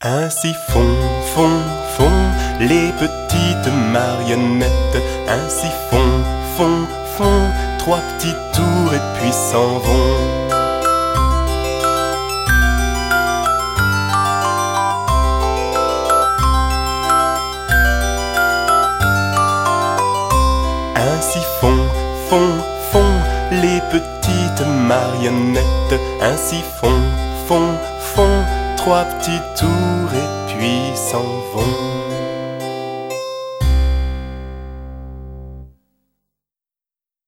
Ainsi font, font, font les petites marionnettes. Ainsi font, font, font trois petits tours et puis s'en vont. Ainsi font, font, font les petites marionnettes. Ainsi font, font, font trois petits tours et puis s'en vont.